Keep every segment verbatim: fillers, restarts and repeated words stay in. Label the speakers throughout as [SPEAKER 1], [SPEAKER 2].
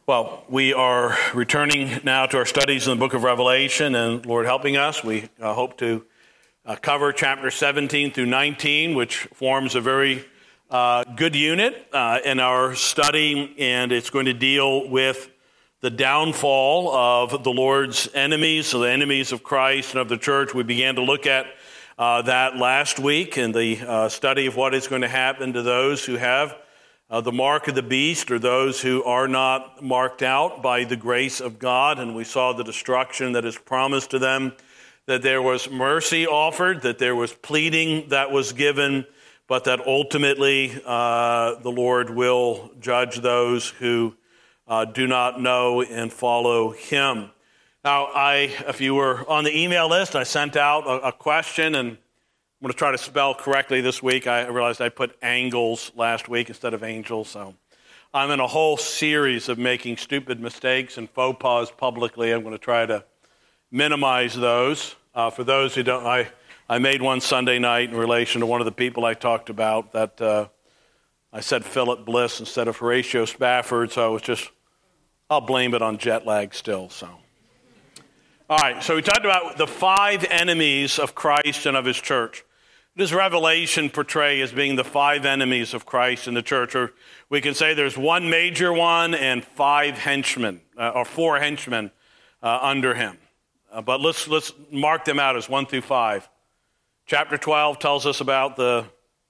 [SPEAKER 1] Well, we are returning now to our studies in the book of Revelation, and Lord helping us, we uh, hope to uh, cover chapter seventeen through nineteen, which forms a very uh, good unit uh, in our study, and it's going to deal with the downfall of the Lord's enemies, so the enemies of Christ and of the church. We began to look at uh, that last week in the uh, study of what is going to happen to those who have Uh, the mark of the beast, or those who are not marked out by the grace of God. And we saw the destruction that is promised to them, that there was mercy offered, that there was pleading that was given, but that ultimately uh, the Lord will judge those who uh, do not know and follow him. Now, I, if you were on the email list, I sent out a, a question, and I'm going to try to spell correctly this week. I realized I put angles last week instead of angels, so I'm in a whole series of making stupid mistakes and faux pas publicly. I'm going to try to minimize those. Uh, for those who don't, I, I made one Sunday night in relation to one of the people I talked about that uh, I said Philip Bliss instead of Horatio Spafford, so I was just, I'll blame it on jet lag still, so. All right, so we talked about the five enemies of Christ and of his church. Does Revelation portray as being the five enemies of Christ and the church? Or we can say there's one major one and five henchmen, uh, or four henchmen uh, under him. Uh, but let's let's mark them out as one through five. Chapter twelve tells us about the,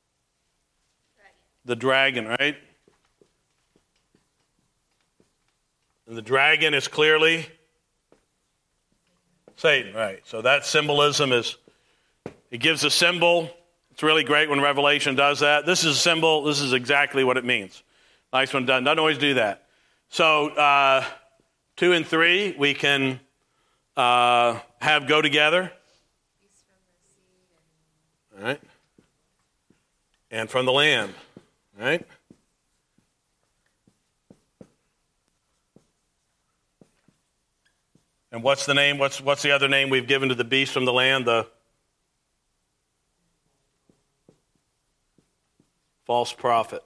[SPEAKER 1] the dragon, right? And the dragon is clearly Satan, right. So that symbolism is, it gives a symbol. It's really great when Revelation does that. This is a symbol. This is exactly what it means. Nice one done. Doesn't always do that. So uh, two and three, we can uh, have go together. All right. And from the Lamb. All right. And what's the name? What's what's the other name we've given to the beast from the land? The false prophet.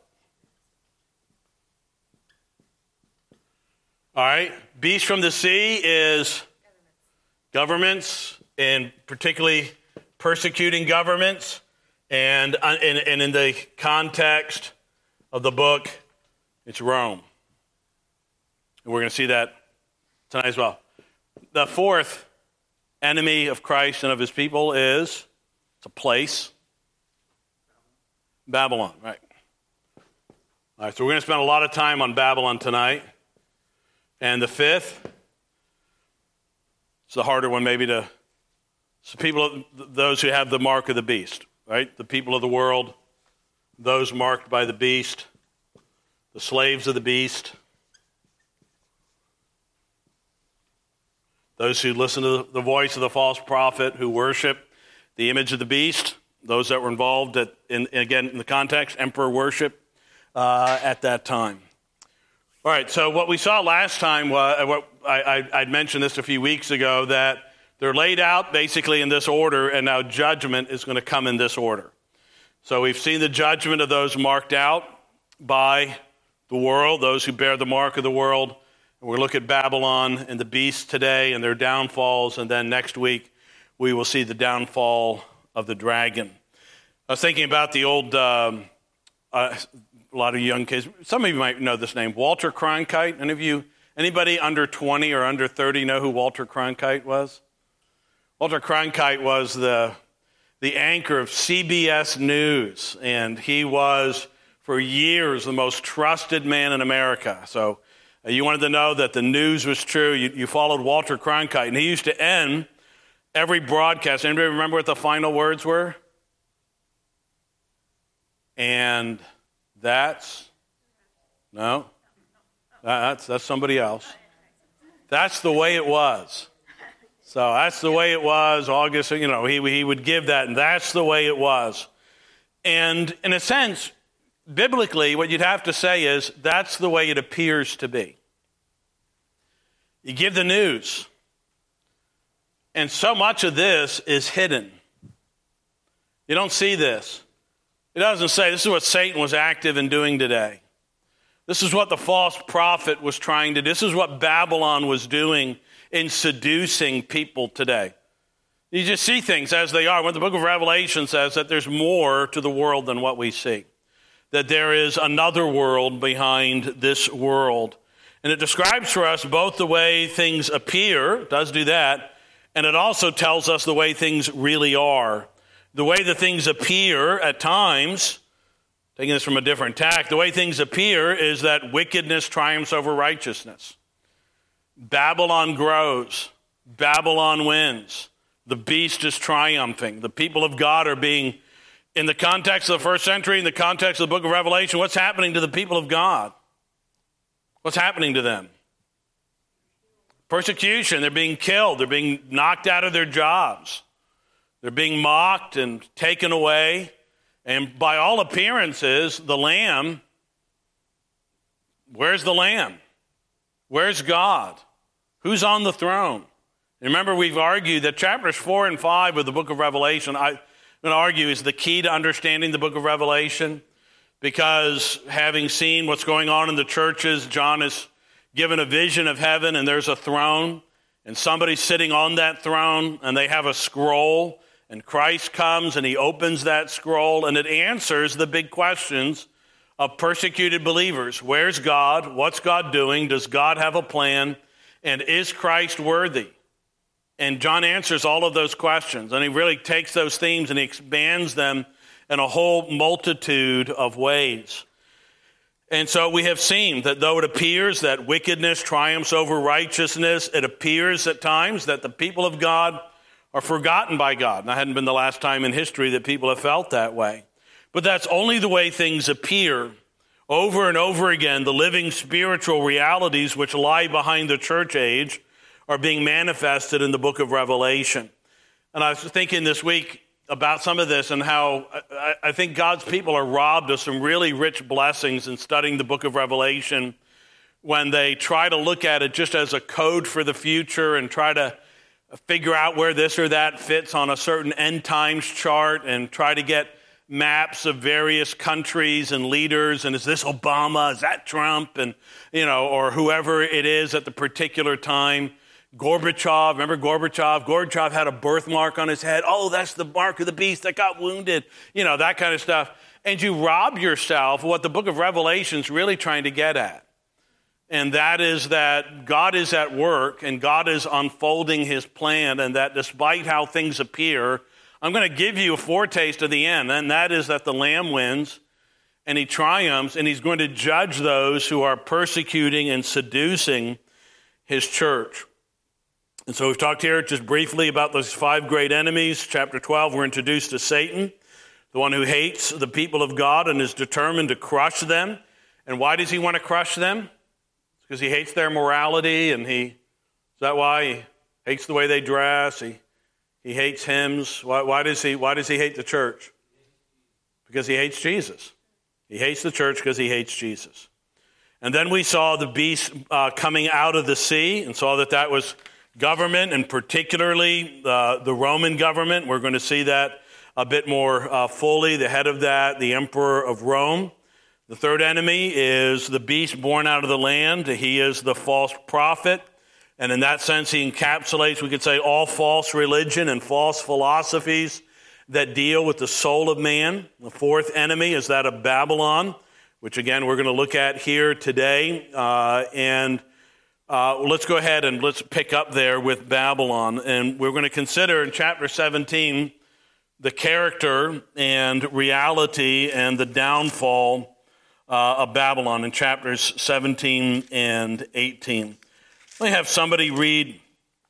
[SPEAKER 1] All right. Beast from the sea is governments, and particularly persecuting governments. And, and, and in the context of the book, it's Rome. And we're going to see that tonight as well. The fourth enemy of Christ and of his people is, it's a place, Babylon, right. All right, so we're going to spend a lot of time on Babylon tonight. And the fifth, it's the harder one maybe to, so people, those who have the mark of the beast, right? The people of the world, those marked by the beast, the slaves of the beast, those who listen to the voice of the false prophet, who worship the image of the beast, those that were involved, at, in, again, in the context, emperor worship uh, at that time. All right, so what we saw last time, uh, what I, I, I'd mentioned this a few weeks ago, that they're laid out basically in this order, and now judgment is going to come in this order. So we've seen the judgment of those marked out by the world, those who bear the mark of the world. We'll look at Babylon and the beast today and their downfalls, and then next week we will see the downfall of the dragon. I was thinking about the old, um, uh, a lot of young kids, some of you might know this name, Walter Cronkite. Any of you, anybody under twenty or under thirty know who Walter Cronkite was? Walter Cronkite was the, the anchor of C B S News, and he was for years the most trusted man in America. So you wanted to know that the news was true, you, you followed Walter Cronkite. And he used to end every broadcast. Anybody remember what the final words were? And that's, no, that's, that's somebody else. That's the way it was. So that's the way it was. August, you know, he, he would give that, and that's the way it was. And in a sense, biblically, what you'd have to say is that's the way it appears to be. You give the news, and so much of this is hidden. You don't see this. It doesn't say this is what Satan was active in doing today. This is what the false prophet was trying to do. This is what Babylon was doing in seducing people today. You just see things as they are. When the book of Revelation says that there's more to the world than what we see, that there is another world behind this world. And it describes for us both the way things appear, it does do that, and it also tells us the way things really are. The way the things appear at times, taking this from a different tack, the way things appear is that wickedness triumphs over righteousness. Babylon grows. Babylon wins. The beast is triumphing. The people of God are being, in the context of the first century, in the context of the book of Revelation, what's happening to the people of God? What's happening to them? Persecution. They're being killed. They're being knocked out of their jobs. They're being mocked and taken away. And by all appearances, the Lamb, where's the Lamb? Where's God? Who's on the throne? Remember, we've argued that chapters four and five of the book of Revelation, I'm going to argue, is the key to understanding the book of Revelation, because having seen what's going on in the churches, John is given a vision of heaven, and there's a throne, and somebody's sitting on that throne, and they have a scroll, and Christ comes, and he opens that scroll, and it answers the big questions of persecuted believers. Where's God? What's God doing? Does God have a plan? And is Christ worthy? And John answers all of those questions, and he really takes those themes and he expands them in a whole multitude of ways. And so we have seen that though it appears that wickedness triumphs over righteousness, it appears at times that the people of God are forgotten by God. And that hadn't been the last time in history that people have felt that way. But that's only the way things appear. Over and over again, the living spiritual realities which lie behind the church age are being manifested in the book of Revelation. And I was thinking this week about some of this and how I, I think God's people are robbed of some really rich blessings in studying the book of Revelation when they try to look at it just as a code for the future and try to figure out where this or that fits on a certain end times chart and try to get maps of various countries and leaders, and is this Obama, is that Trump, and you know, or whoever it is at the particular time. Gorbachev, remember Gorbachev? Gorbachev had a birthmark on his head. Oh, that's the mark of the beast that got wounded. You know, that kind of stuff. And you rob yourself of what the book of Revelation is really trying to get at. And that is that God is at work and God is unfolding his plan, and that despite how things appear, I'm going to give you a foretaste of the end, and that is that the Lamb wins and he triumphs, and he's going to judge those who are persecuting and seducing his church. And so we've talked here just briefly about those five great enemies. Chapter twelve, we're introduced to Satan, the one who hates the people of God and is determined to crush them. And why does he want to crush them? It's because he hates their morality, and he, is that why? He hates the way they dress. He he hates hymns. Why, why does he why does he hate the church? Because he hates Jesus. He hates the church because he hates Jesus. And then we saw the beast uh, coming out of the sea and saw that that was government, and particularly uh, the Roman government. We're going to see that a bit more uh, fully. The head of that, the emperor of Rome. The third enemy is the beast born out of the land. He is the false prophet. And in that sense, he encapsulates, we could say, all false religion and false philosophies that deal with the soul of man. The fourth enemy is that of Babylon, which again, we're going to look at here today. Uh, and Uh, well, let's go ahead and let's pick up there with Babylon. And we're going to consider in chapter seventeen the character and reality and the downfall uh, of Babylon in chapters seventeen and eighteen. Let me have somebody read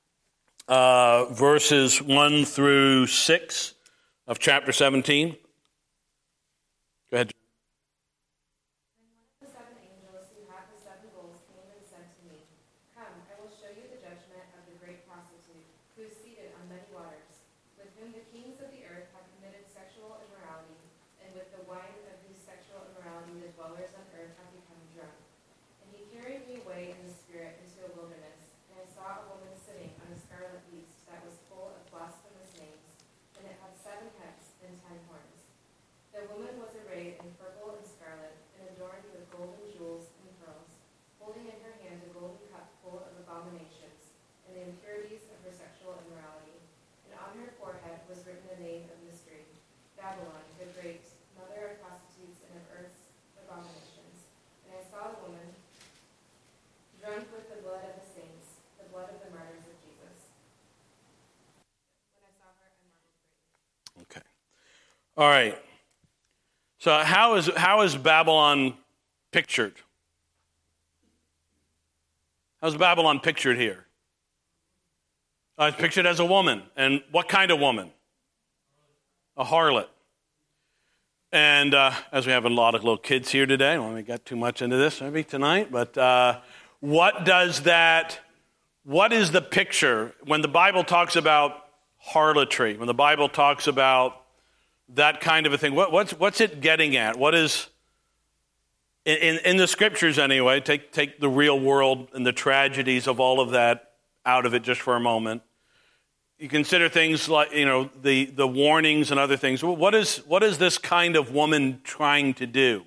[SPEAKER 1] uh, verses one through six of chapter seventeen. Go ahead.
[SPEAKER 2] That was full of blasphemous names, and it had seven heads and ten horns.
[SPEAKER 1] All right. So how is how is Babylon pictured? How's Babylon pictured here? Uh, it's pictured as a woman. And what kind of woman? A harlot. And uh, as we have a lot of little kids here today, I don't want to get too much into this maybe tonight, but uh, what does that, what is the picture when the Bible talks about harlotry, when the Bible talks about that kind of a thing? What, what's what's it getting at? What is, in, in, in the scriptures anyway, take, take the real world and the tragedies of all of that out of it just for a moment. You consider things like, you know, the, the warnings and other things. What is what is this kind of woman trying to do?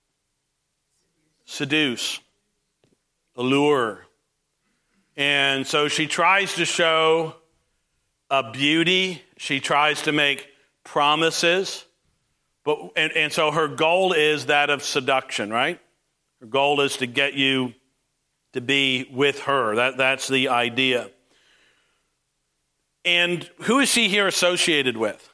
[SPEAKER 1] Seduce, allure. And so she tries to show a beauty. She tries to make promises. But and, and so her goal is that of seduction, right? Her goal is to get you to be with her. That that's the idea. And who is she here associated with?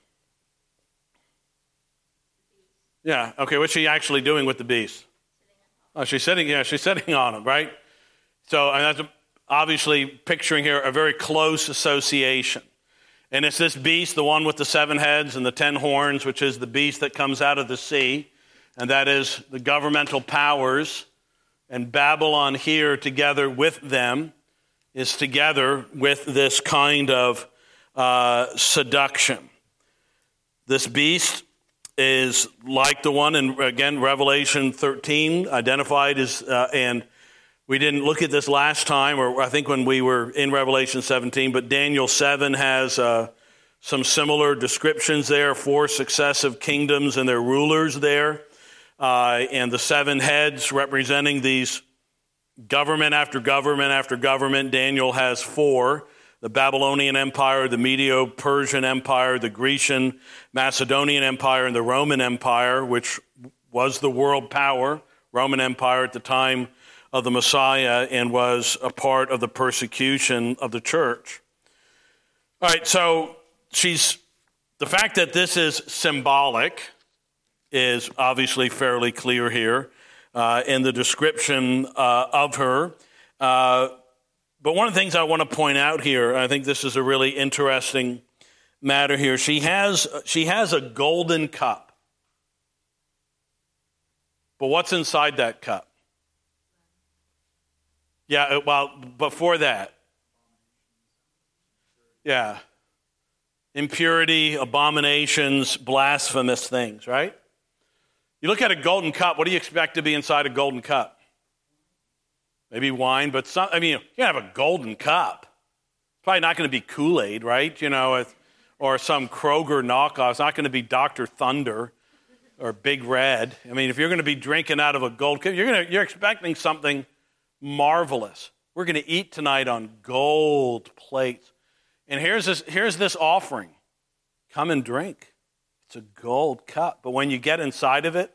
[SPEAKER 1] Yeah, okay, what's she actually doing with the beast? Oh, she's sitting, yeah, she's sitting on him, right? So and that's obviously picturing here a very close association. And it's this beast, the one with the seven heads and the ten horns, which is the beast that comes out of the sea, and that is the governmental powers, and Babylon here together with them is together with this kind of Uh, seduction. This beast is like the one in, again, Revelation thirteen, identified as, uh, and we didn't look at this last time, or I think when we were in Revelation seventeen, but Daniel seven has uh, some similar descriptions there, four successive kingdoms and their rulers there, uh, and the seven heads representing these government after government after government. Daniel has four. The Babylonian Empire, the Medo-Persian Empire, the Grecian Macedonian Empire, and the Roman Empire, which was the world power, Roman Empire at the time of the Messiah, and was a part of the persecution of the church. All right, so she's the fact that this is symbolic is obviously fairly clear here uh, in the description uh, of her. Uh, But one of the things I want to point out here, I think this is a really interesting matter here. She has she has a golden cup. But what's inside that cup? Yeah, well, before that. Yeah. Impurity, abominations, blasphemous things, right? You look at a golden cup, what do you expect to be inside a golden cup? Maybe wine, but some, I mean, you can have a golden cup. It's probably not going to be Kool-Aid, right? You know, or some Kroger knockoff. It's not going to be Doctor Thunder or Big Red. I mean, if you're going to be drinking out of a gold cup, you're going to, you're expecting something marvelous. We're going to eat tonight on gold plates. And here's this, here's this offering. Come and drink. It's a gold cup. But when you get inside of it,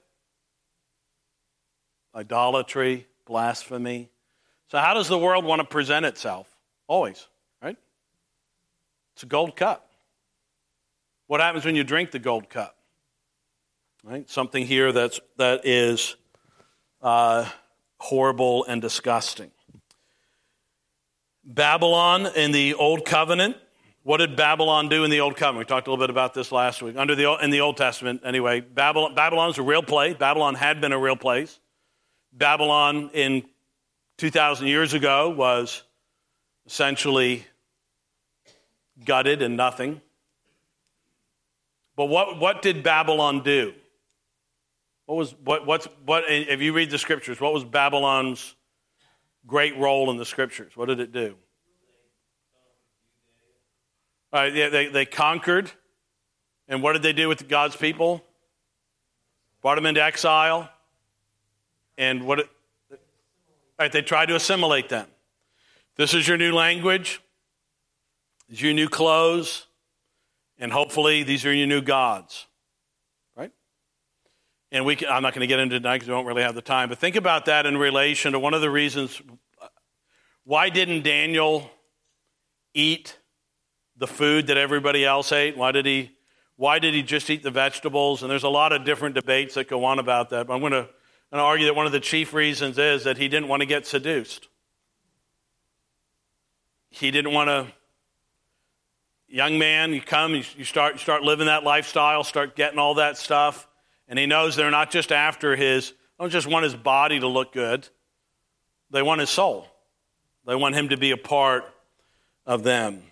[SPEAKER 1] idolatry, blasphemy. So how does the world want to present itself? Always, right? It's a gold cup. What happens when you drink the gold cup? Right? Something here that's that is uh, horrible and disgusting. Babylon in the Old Covenant. What did Babylon do in the Old Covenant? We talked a little bit about this last week. Under the in the Old Testament, anyway, Babylon Babylon's a real place. Babylon had been a real place. Babylon in two thousand years ago was essentially gutted and nothing. But what, what did Babylon do? What was what what's what if you read the scriptures, what was Babylon's great role in the scriptures? What did it do? All right, yeah, they, they conquered. And what did they do with God's people? Brought them into exile. And what? It, all right, they tried to assimilate them. This is your new language. These are your new clothes. And hopefully these are your new gods. Right? And we can, I'm not going to get into it tonight because we don't really have the time. But think about that in relation to one of the reasons. Why didn't Daniel eat the food that everybody else ate? Why did he? Why did he just eat the vegetables? And there's a lot of different debates that go on about that. But I'm going to, I'm going to argue that one of the chief reasons is that he didn't want to get seduced. He didn't want to, young man, you come, you, you start, you start living that lifestyle, start getting all that stuff. And he knows they're not just after his, they don't just want his body to look good. They want his soul. They want him to be a part of them.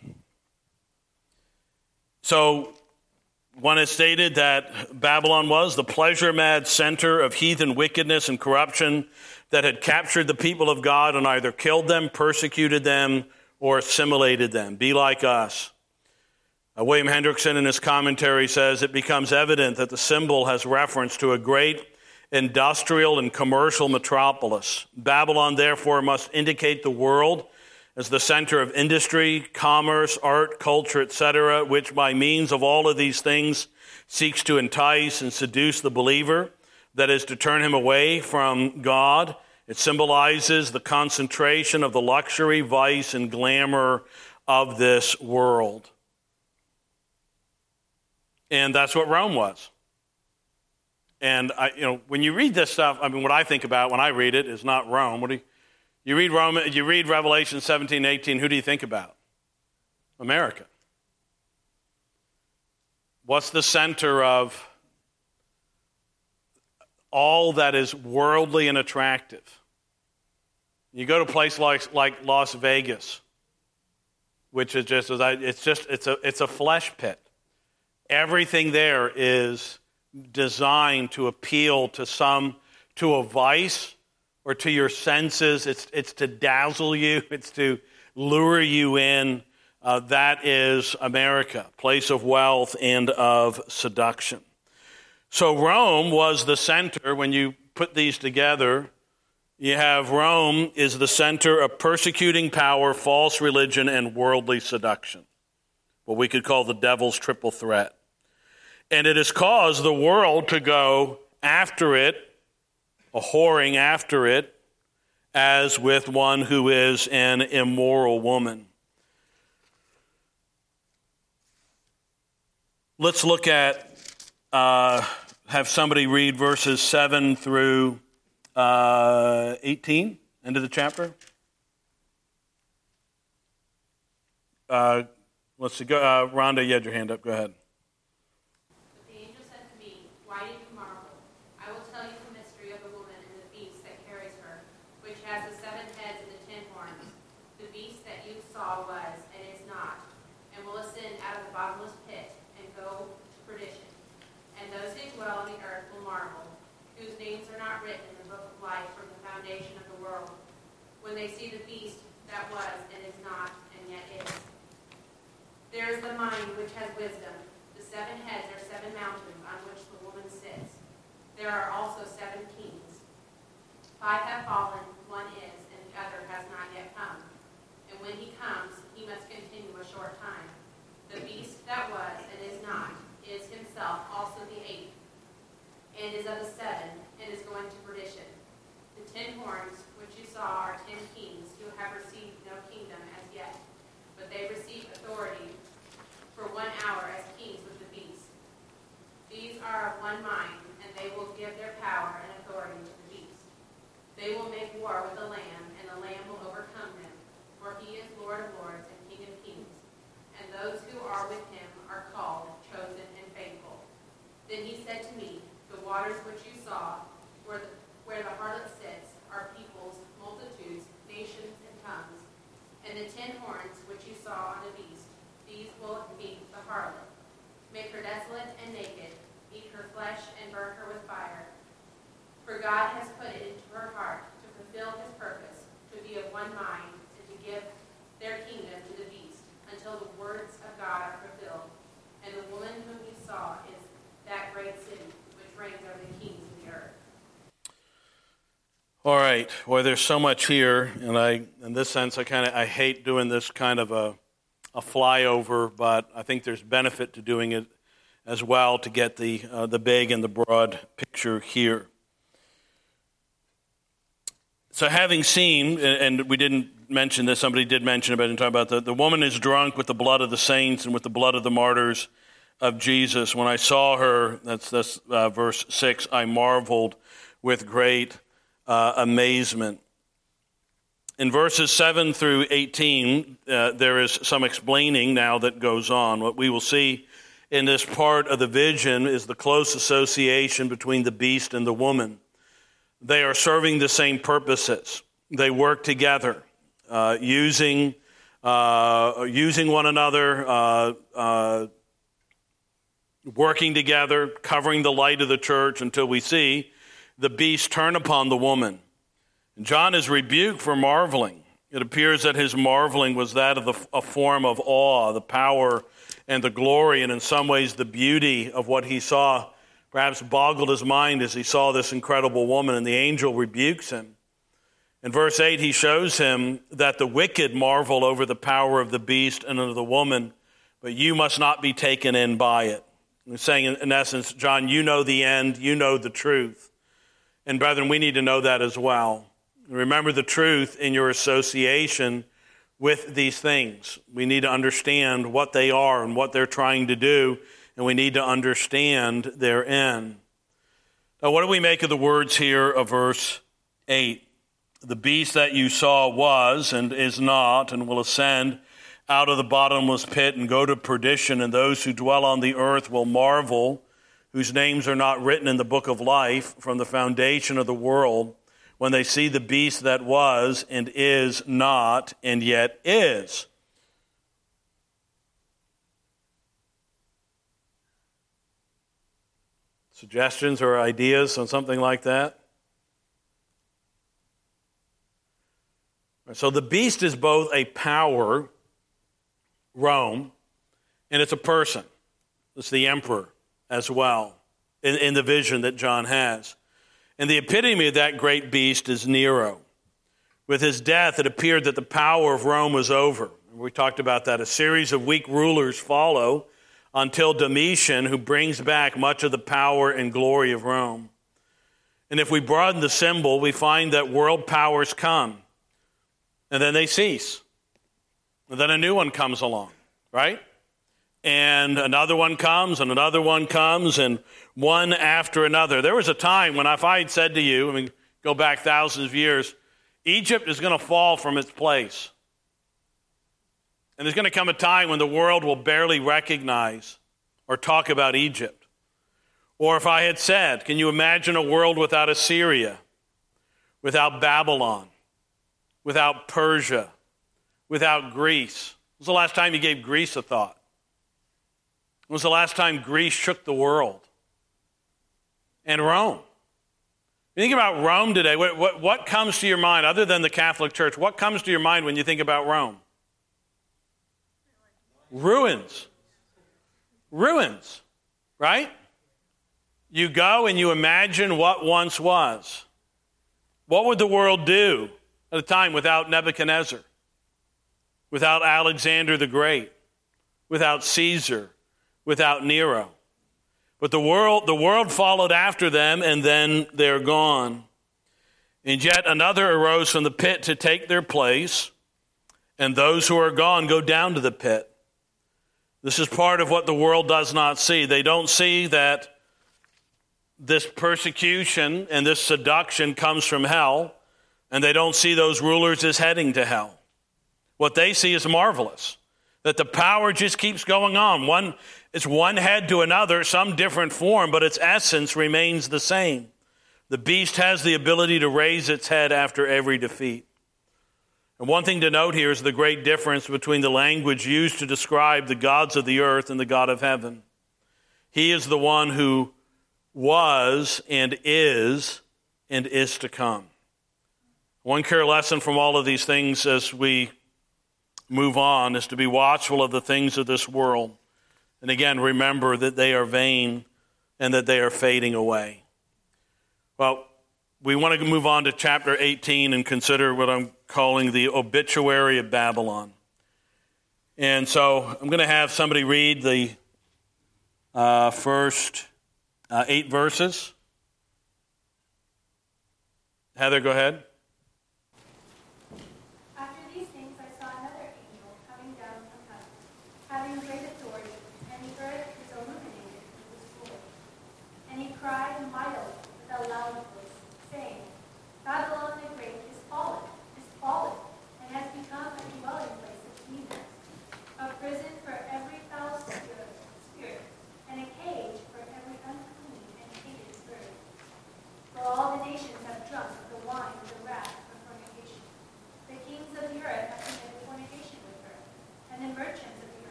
[SPEAKER 1] So one has stated that Babylon was the pleasure-mad center of heathen wickedness and corruption that had captured the people of God and either killed them, persecuted them, or assimilated them. Be like us. Uh, William Hendrickson in his commentary says, it becomes evident that the symbol has reference to a great industrial and commercial metropolis. Babylon, therefore, must indicate the world as the center of industry, commerce, art, culture, et cetera, which by means of all of these things seeks to entice and seduce the believer, that is, to turn him away from God. It symbolizes the concentration of the luxury, vice, and glamour of this world. And that's what Rome was. And I, you know, when you read this stuff, I mean, what I think about when I read it is not Rome. What do you, you read Rome? You read Revelation seventeen, eighteen. Who do you think about? America. What's the center of all that is worldly and attractive? You go to a place like like Las Vegas, which is just it's just it's a it's a flesh pit. Everything there is designed to appeal to some, to a vice or to your senses. It's it's to dazzle you. It's to lure you in. Uh, that is America, place of wealth and of seduction. So Rome was the center. When you put these together, you have Rome is the center of persecuting power, false religion, and worldly seduction. What we could call the devil's triple threat. And it has caused the world to go after it, a whoring after it, as with one who is an immoral woman. Let's look at, uh, have somebody read verses seven through uh, eighteen, end of the chapter. Uh, let's see, go, uh, Rhonda, you had your hand up, go ahead.
[SPEAKER 2] When they see the beast that was and is not and yet is. There is the mind which has wisdom. The seven heads are seven mountains on which the woman sits. There are also seven kings. Five have fallen, one is, and the other has not yet come. And when he comes, he must continue a short time. The beast that was and is not is himself also the eighth, and is of the seven, and is going to perdition. The ten horns which you saw are ten kings who have received no kingdom as yet, but they receive authority for one hour as kings with the beast. These are of one mind, and they will give their power and authority to the beast. They will make war with the Lamb, and the Lamb will overcome them, for he is Lord of lords and King of kings, and those who are with him are called, chosen, and faithful. Then he said to me, the waters which you saw, where the, where the harlot sits, are peoples, multitudes, nations, and tongues. And the ten horns which you saw on the beast, these will meet the harlot, make her desolate and naked, eat her flesh and burn her with fire. For God has put it into her heart to fulfill his purpose, to be of one mind, and to give their kingdom to the beast, until the words of God are fulfilled. And the woman whom you saw is that great city, which reigns over the kings of the earth.
[SPEAKER 1] All right. Well, there's so much here, and I, in this sense, I kind of I hate doing this kind of a, a flyover, but I think there's benefit to doing it as well to get the uh, the big and the broad picture here. So, having seen, and we didn't mention this, somebody did mention about it, and talk about the the woman is drunk with the blood of the saints and with the blood of the martyrs. of Jesus. When I saw her, that's, that's uh, verse six, I marveled with great uh, amazement. In verses seven through eighteen, uh, there is some explaining now that goes on. What we will see in this part of the vision is the close association between the beast and the woman. They are serving the same purposes. They work together, uh, using uh, using one another, uh, uh, working together, covering the light of the church until we see the beast turn upon the woman. John is rebuked for marveling. It appears that his marveling was that of the, a form of awe, the power and the glory, and in some ways the beauty of what he saw perhaps boggled his mind as he saw this incredible woman, and the angel rebukes him. In verse eight, he shows him that the wicked marvel over the power of the beast and of the woman, but you must not be taken in by it. He's saying, in essence, John, you know the end, you know the truth. And brethren, we need to know that as well. Remember the truth in your association with these things. We need to understand what they are and what they're trying to do, and we need to understand their end. Now, what do we make of the words here of verse eight? The beast that you saw was and is not and will ascend out of the bottomless pit and go to perdition, and those who dwell on the earth will marvel, whose names are not written in the book of life from the foundation of the world, when they see the beast that was and is not and yet is. Suggestions or ideas on something like that? So the beast is both a power, Rome, and it's a person. It's the emperor as well in, in the vision that John has. And the epitome of that great beast is Nero. With his death, it appeared that the power of Rome was over. We talked about that. A series of weak rulers follow until Domitian, who brings back much of the power and glory of Rome. And if we broaden the symbol, we find that world powers come, and then they cease. And then a new one comes along, right? And another one comes, and another one comes, and one after another. There was a time when if I had said to you, I mean, go back thousands of years, Egypt is going to fall from its place. And there's going to come a time when the world will barely recognize or talk about Egypt. Or if I had said, can you imagine a world without Assyria, without Babylon, without Persia, without Greece? When was the last time you gave Greece a thought? When was the last time Greece shook the world? And Rome. You think about Rome today, what, what, what comes to your mind, other than the Catholic Church, what comes to your mind when you think about Rome? Ruins. Ruins, right? You go and you imagine what once was. What would the world do at a time without Nebuchadnezzar, without Alexander the Great, without Caesar, without Nero? But the world, the world followed after them, and then they're gone. And yet another arose from the pit to take their place, and those who are gone go down to the pit. This is part of what the world does not see. They don't see that this persecution and this seduction comes from hell, and they don't see those rulers as heading to hell. What they see is marvelous, that the power just keeps going on. One, it's one head to another, some different form, but its essence remains the same. The beast has the ability to raise its head after every defeat. And one thing to note here is the great difference between the language used to describe the gods of the earth and the God of heaven. He is the one who was and is and is to come. One clear lesson from all of these things as we move on is to be watchful of the things of this world. And again, remember that they are vain and that they are fading away. Well, we want to move on to chapter eighteen and consider what I'm calling the obituary of Babylon. And so I'm going to have somebody read the uh, first uh, eight verses. Heather, go ahead.
[SPEAKER 3] After these things I saw another angel coming down from heaven, having great authority, and he girded his own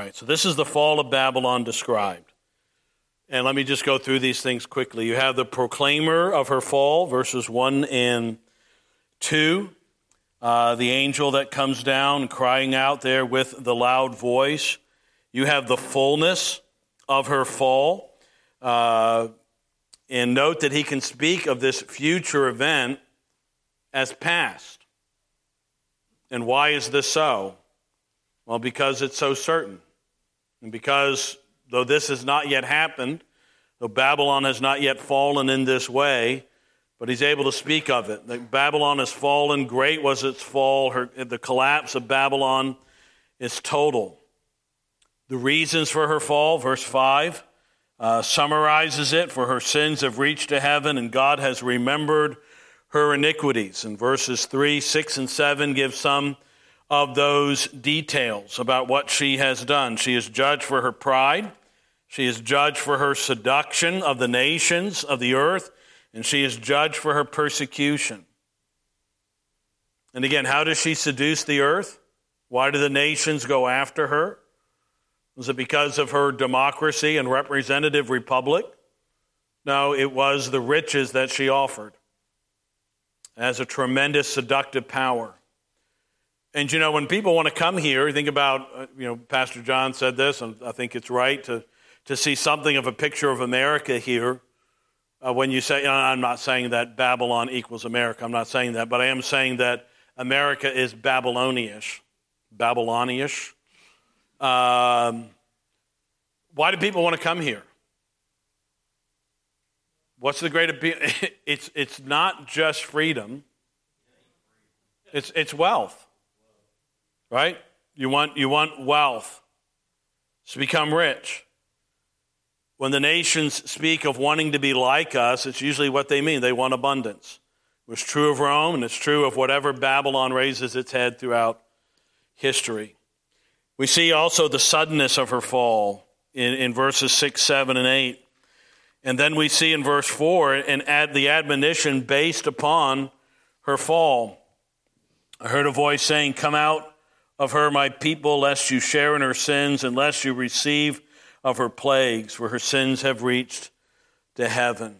[SPEAKER 1] All right, so this is the fall of Babylon described. And let me just go through these things quickly. You have the proclaimer of her fall, verses one and two. Uh, the angel that comes down crying out there with the loud voice. You have the fullness of her fall. Uh, and note that he can speak of this future event as past. And why is this so? Well, because it's so certain. And because, though this has not yet happened, though Babylon has not yet fallen in this way, but he's able to speak of it. That Babylon has fallen, great was its fall. Her, the collapse of Babylon is total. The reasons for her fall, verse five, uh, summarizes it. For her sins have reached to heaven, and God has remembered her iniquities. And verses three, six, and seven give some of those details about what she has done. She is judged for her pride. She is judged for her seduction of the nations of the earth. And she is judged for her persecution. And again, how does she seduce the earth? Why do the nations go after her? Was it because of her democracy and representative republic? No, it was the riches that she offered as a tremendous seductive power. And you know, when people want to come here, think about, you know, Pastor John said this, and I think it's right to, to see something of a picture of America here. Uh, when you say, I'm not saying that Babylon equals America, I'm not saying that, but I am saying that America is Babylonish. Babylonish. Um, why do people want to come here? What's the great appeal? It's it's not just freedom. It's it's wealth, right? You want you want wealth to become rich. When the nations speak of wanting to be like us, it's usually what they mean. They want abundance. It was true of Rome, and it's true of whatever Babylon raises its head throughout history. We see also the suddenness of her fall in, in verses six, seven, and eight. And then we see in verse four and add the admonition based upon her fall. I heard a voice saying, "Come out of her, my people, lest you share in her sins, and lest you receive of her plagues, for her sins have reached to heaven."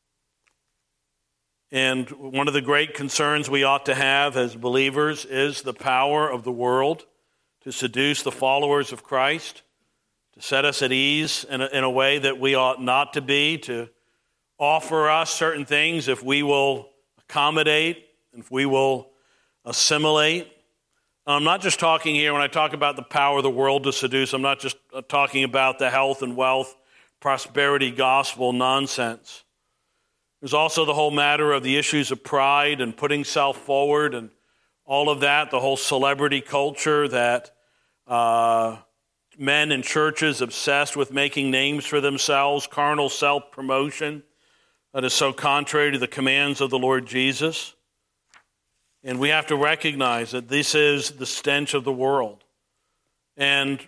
[SPEAKER 1] And one of the great concerns we ought to have as believers is the power of the world to seduce the followers of Christ, to set us at ease in a, in a way that we ought not to be, to offer us certain things if we will accommodate, if we will assimilate. I'm not just talking here, when I talk about the power of the world to seduce, I'm not just talking about the health and wealth, prosperity gospel nonsense. There's also the whole matter of the issues of pride and putting self forward and all of that, the whole celebrity culture that uh, men in churches obsessed with making names for themselves, carnal self-promotion that is so contrary to the commands of the Lord Jesus. And we have to recognize that this is the stench of the world. And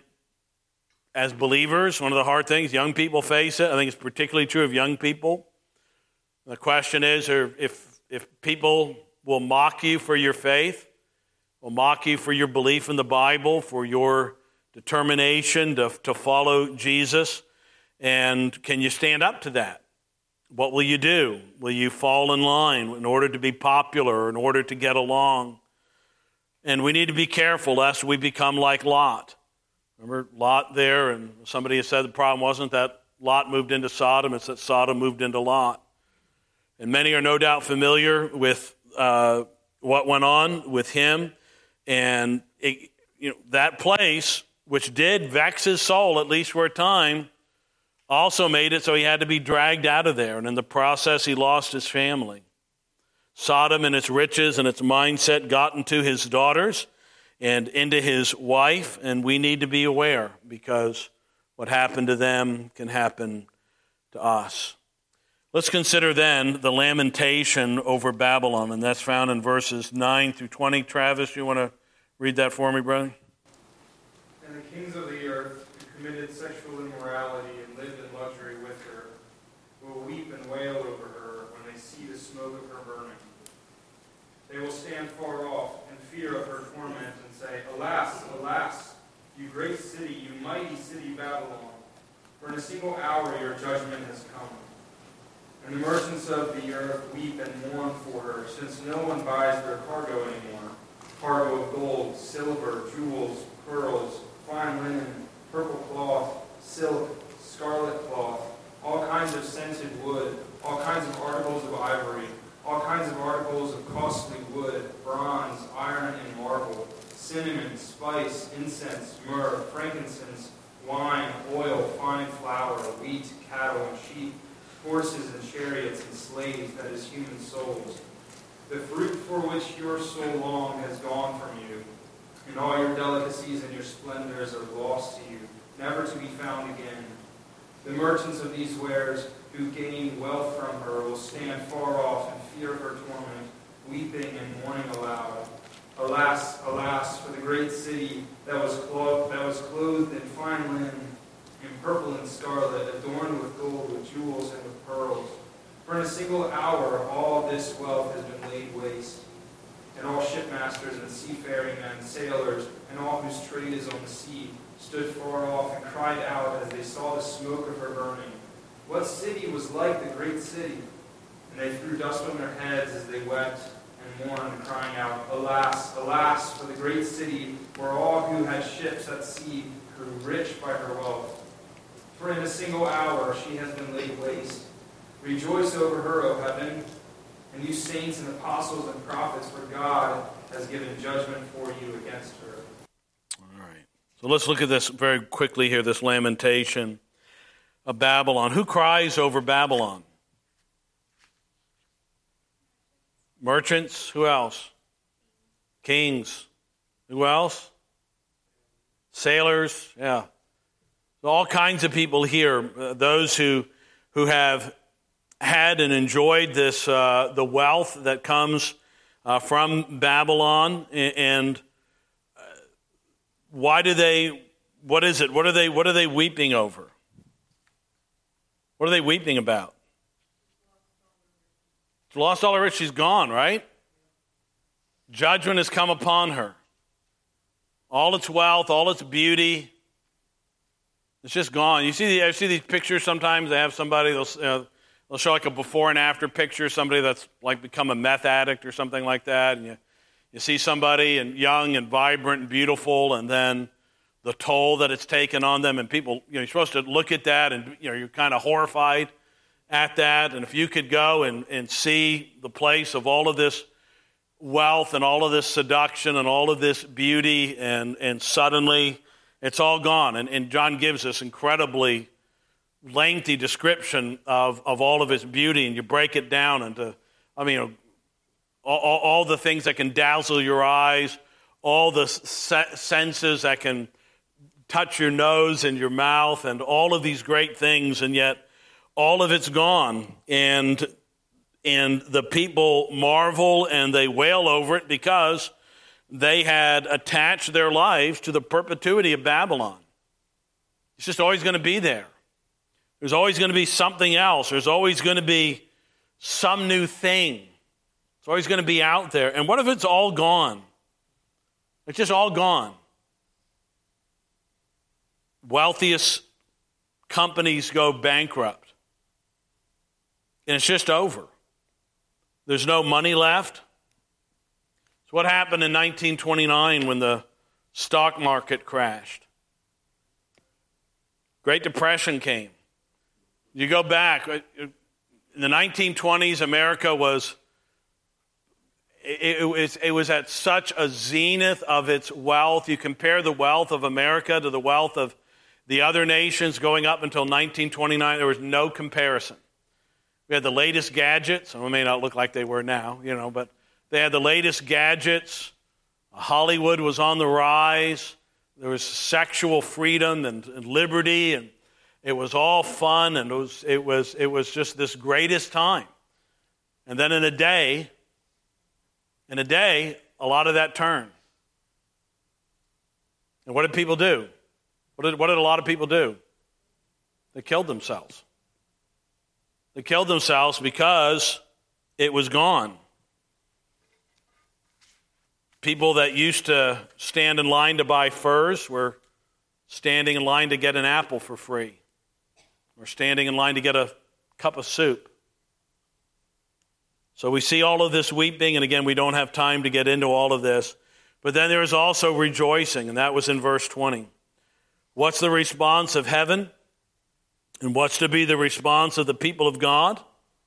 [SPEAKER 1] as believers, one of the hard things, young people face it. I think it's particularly true of young people. The question is, if, if people will mock you for your faith, will mock you for your belief in the Bible, for your determination to, to follow Jesus, and can you stand up to that? What will you do? Will you fall in line in order to be popular, in order to get along? And we need to be careful lest we become like Lot. Remember Lot there, and somebody has said the problem wasn't that Lot moved into Sodom, it's that Sodom moved into Lot. And many are no doubt familiar with uh, what went on with him. And it, you know, that place, which did vex his soul, at least for a time, also made it so he had to be dragged out of there. And in the process, he lost his family. Sodom and its riches and its mindset got into his daughters and into his wife. And we need to be aware, because what happened to them can happen to us. Let's consider then the lamentation over Babylon, and that's found in verses nine through twenty. Travis, you want to read that for me, brother?
[SPEAKER 3] And the kings of the earth who committed sexual immorality and lived in luxury with her will weep and wail over her when they see the smoke of her burning. They will stand far off in fear of her torment and say, "Alas, alas, You great city, you mighty city Babylon, for in a single hour your judgment has come. And the merchants of the earth weep and mourn for her, since no one buys their cargo anymore. Cargo of gold, silver, jewels, pearls, fine linen, purple cloth, silk, scarlet cloth, all kinds of scented wood, all kinds of articles of ivory, all kinds of articles of costly wood, bronze, iron, and marble, cinnamon, spice, incense, myrrh, frankincense, wine, oil, fine flour, wheat, cattle, and sheep, horses and chariots and slaves, that is, human souls. The fruit for which your so long has gone from you, and all your delicacies and your splendors are lost to you, never to be found again. The merchants of these wares who gain wealth from her will stand far off and fear her torment, weeping and mourning aloud. Alas, alas, for the great city that was clothed, that was clothed in fine linen, in purple and scarlet, adorned with gold, with jewels, and with pearls. For in a single hour all this wealth has been laid waste. And all shipmasters and seafaring men, sailors, and all whose trade is on the sea, stood far off and cried out as they saw the smoke of her burning. What city was like the great city? And they threw dust on their heads as they wept and mourned, crying out, Alas, alas, for the great city, where all who had ships at sea grew rich by her wealth. For in a single hour she has been laid waste. Rejoice over her, O heaven, and you saints and apostles and prophets, for God has given judgment for you against her.
[SPEAKER 1] All right. So let's look at this very quickly here, this lamentation of Babylon. Who cries over Babylon? Merchants. Who else? Kings. Who else? Sailors. Yeah. All kinds of people here. Uh, those who who have had and enjoyed this uh, the wealth that comes uh, from Babylon, and uh, why do they? What is it? What are they? What are they weeping over? What are they weeping about? She's lost all her riches. She's gone, right? Judgment has come upon her. All its wealth, all its beauty, it's just gone. You see, the, I see these pictures sometimes. They have somebody, they'll, uh, they'll show like a before and after picture, somebody that's like become a meth addict or something like that. And you, you see somebody and young and vibrant and beautiful, and then the toll that it's taken on them. And people, you know, you're supposed to look at that and, you know, you're kind of horrified at that. And if you could go and, and see the place of all of this wealth and all of this seduction and all of this beauty, and, and suddenly it's all gone. And, and John gives this incredibly lengthy description of, of all of its beauty, and you break it down into, I mean, you know, all, all, all the things that can dazzle your eyes, all the se- senses that can touch your nose and your mouth, and all of these great things, and yet all of it's gone. And and the people marvel and they wail over it because they had attached their lives to the perpetuity of Babylon. It's just always going to be there. There's always going to be something else. There's always going to be some new thing. It's always going to be out there. And what if it's all gone? It's just all gone. Wealthiest companies go bankrupt. And it's just over. There's no money left. So what happened in nineteen twenty-nine when the stock market crashed? Great Depression came. You go back, in the nineteen twenties, America was, it, it, was, it was at such a zenith of its wealth. You compare the wealth of America to the wealth of the other nations going up until nineteen twenty-nine, there was no comparison. We had the latest gadgets. Some may not look like they were now, you know, but they had the latest gadgets. Hollywood was on the rise. There was sexual freedom and, and liberty, and it was all fun, and it was it was it was just this greatest time. And then in a day, in a day, a lot of that turned. And what did people do? What did what did a lot of people do? They killed themselves. They killed themselves because it was gone. People that used to stand in line to buy furs were standing in line to get an apple for free, or standing in line to get a cup of soup. So we see all of this weeping, and again, we don't have time to get into all of this. But then there is also rejoicing, and that was in verse twenty. What's the response of heaven? And what's to be the response of the people of God?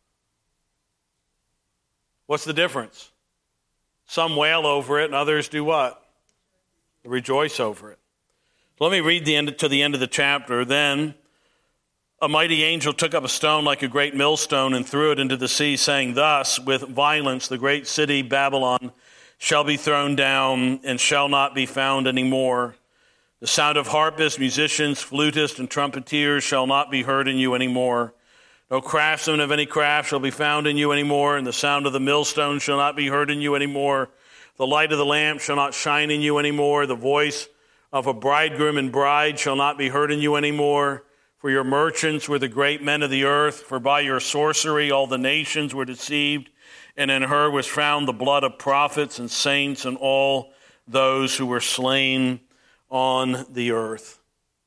[SPEAKER 1] What's the difference? Some wail over it, and others do what? Rejoice over it. So let me read the end to the end of the chapter. Then a mighty angel took up a stone like a great millstone and threw it into the sea, saying, "Thus, with violence, the great city Babylon shall be thrown down and shall not be found any more. The sound of harpists, musicians, flutists, and trumpeters shall not be heard in you any more. No craftsman of any craft shall be found in you any more, and the sound of the millstone shall not be heard in you any more. The light of the lamp shall not shine in you any more. The voice of a bridegroom and bride shall not be heard in you any more. For your merchants were the great men of the earth, for by your sorcery all the nations were deceived, and in her was found the blood of prophets and saints and all those who were slain on the earth."